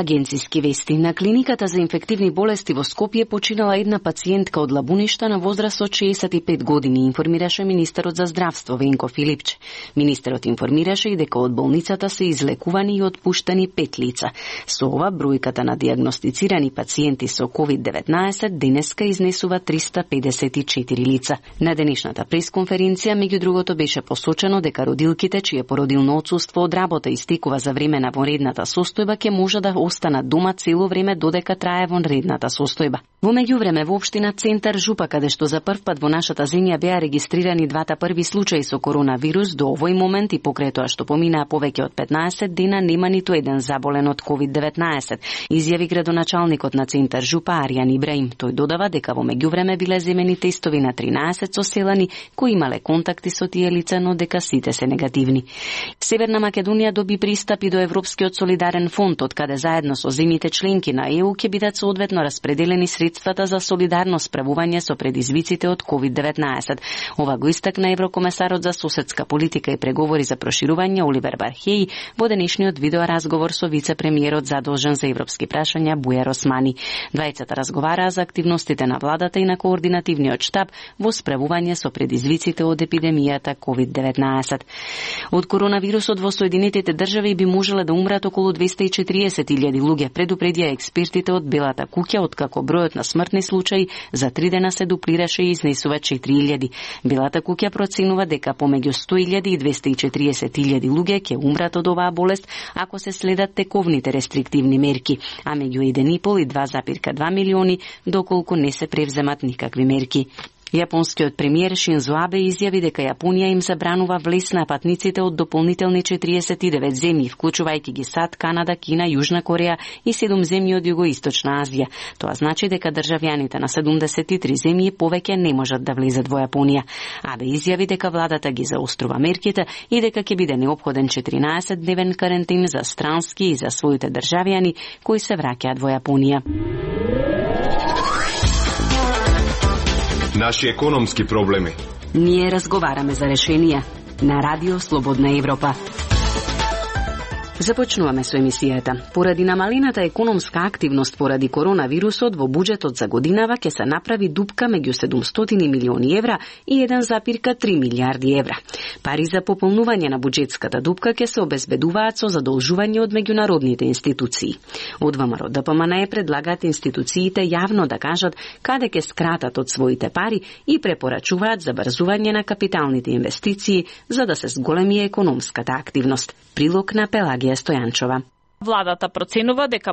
агенциски вести. На клиниката за инфективни болести во Скопје починала една пациентка од Лабуништа на возраст од 65 години, информираше министерот за здравство Венко Филипче. Министерот информираше и дека од болницата се излекувани и отпуштени 5 лица. Со ова бројката на диагностицирани пациенти со COVID-19 денеска изнесува 354 лица. На денешната пресконференција меѓу другото беше посочено дека родилките чие породилно отсуство од работа истекува за време на вонредната состојба ќе може да останат дома цело време додека трае вонредната состојба. Во меѓувреме во општина Центар Жупа, каде што за прв пат во нашата земја беа регистрирани двата први случаи со коронавирус, до овој момент и покрај тоа што поминаа повеќе од 15 дена нема ниту еден заболен од COVID-19, изјави градоначалникот на Центар Жупа Аријан Ибраим. Тој додава дека во меѓувреме биле земени тестови на 13 соселани кои имале контакти со тие лица, но дека сите се негативни. Северна Македонија доби пристап и до Европскиот солидарен фонд, од каде заедно со земјите членки на ЕУ ќе бидат соодветно распределени средствата за солидарно справување со предизвиците од COVID-19. Ова го истакна еврокомесарот за соседска политика и преговори за проширување Оливер Бархеј во денешниот видеоразговор со вице-премиерот задолжен за европски прашања Бујар Османи. Двајцата разговараа за активностите на владата и на координативниот штаб во справување со предизвиците од епидемијата COVID-19. Од коронавирусот во Соединетите држави би можеле да умрат околу 240.000 луѓе, предупредија експертите од Белата куќа, откако бројот на смртни случаи за 3 дена се дуплираше и изнесува 4.000. Белата куќа проценува дека помеѓу 100.000 и 240.000 луѓе ќе умрат од оваа болест ако се следат тековните рестриктивни мерки, а меѓу 1,5 и 2,2 милиони доколку не се превземат никакви мерки. Јапонскиот премиер Шинзо Абе изјави дека Јапонија им забранува влез на патниците од дополнителни 49 земји, вклучувајќи ги САД, Канада, Кина, Јужна Кореја и 7 земји од Југоисточна Азија. Тоа значи дека државјаните на 73 земји повеќе не можат да влезат во Јапонија. Абе изјави дека владата ги заострува мерките и дека ќе биде неопходен 14-дневен карантин за странски и за своите државјани кои се враќаат во Јапонија. Наши економски проблеми. Ние разговараме за решенија на Радио Слободна Европа. Започнуваме со емисијата. Поради намалената економска активност поради коронавирусот во буџетот за годинава ќе се направи дупка меѓу 700 милиони евра и 1,3 милијарди евра. Пари за пополнување на буџетската дупка ќе се обезбедуваат со задолжување од меѓународните институции. Од ВМРО ДПМН предлагаат институциите јавно да кажат каде ќе скратат од своите пари и препорачуваат забрзување на капиталните инвестиции за да се зголеми економската активност. Прилог на Пелагија Стојанчова. Владата проценува дека